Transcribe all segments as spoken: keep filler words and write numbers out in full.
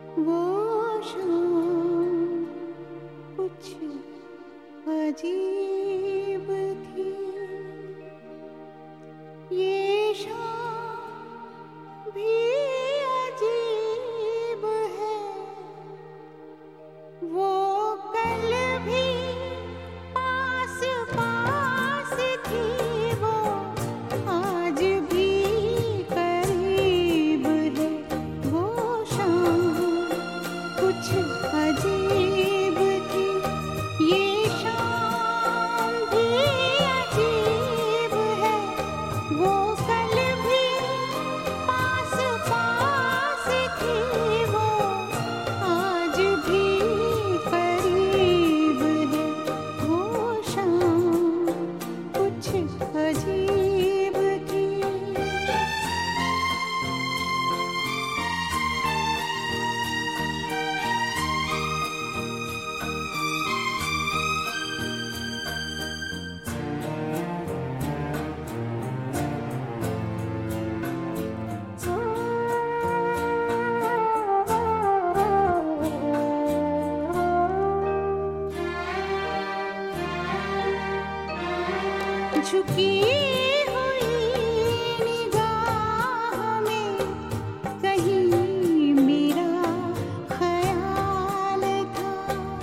वो शाम कुछ अजीब थी, ये शाम भी अजीब है। वो कल भी पास पास थी, वो आज भी करीब है। वो शाम कुछ अजीब थी, ये शाम भी अजीब है। वो कल भी पास पास थी, वो आज भी करीब है। वो शाम कुछ अजीब थी। झुकी हुई निगाह में कहीं मेरा ख्याल था।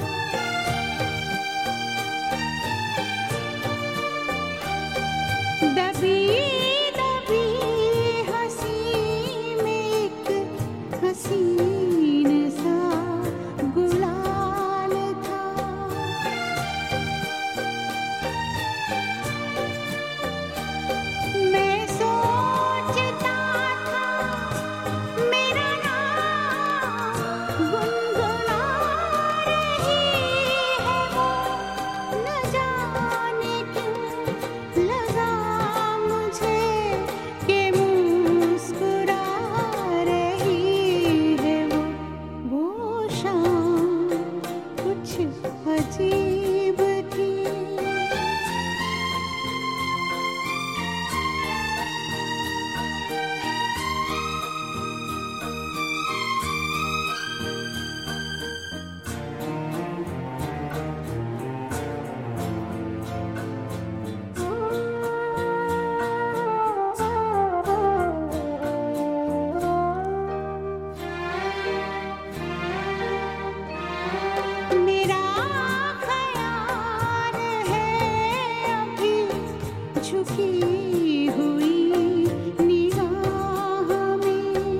दबी दबी हंसी में एक हसीन सा गुलाल था। मैं सोचता था मेरा नाम गुनगुना रही है वो, न जाने क्यों लगा मुझे कि मुस्कुरा रही है वो। वो शाम कुछ अजीब थी। मेरा ख्याल है अभी झुकी हुई निगाह में,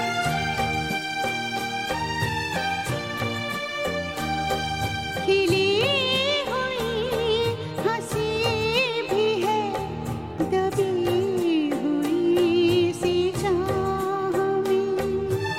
खिली हुई हंसी भी है दबी हुई सी चाह में।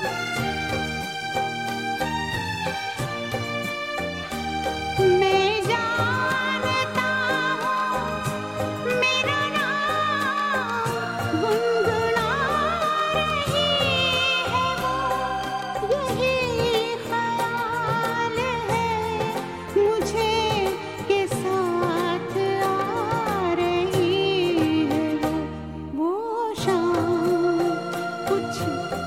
मैं जानता हूँ मेरा नाम गुनगुना रही है वो, यही ख्याल है मुझे के साथ आ रही है वो। वो शाम कुछ